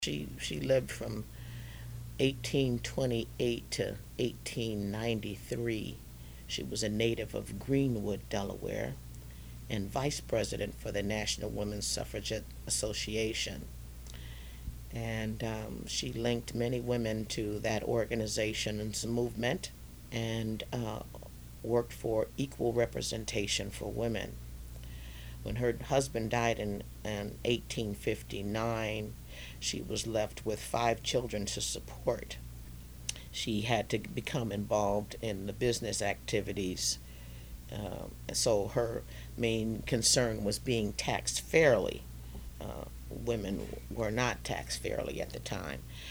She lived from 1828 to 1893. She was a native of Greenwood, Delaware, and vice president for the National Women's Suffragette Association. And she linked many women to that organization's movement and worked for equal representation for women. When her husband died in 1859, she was left with five children to support. She had to become involved in the business activities. So her main concern was being taxed fairly. Women were not taxed fairly at the time.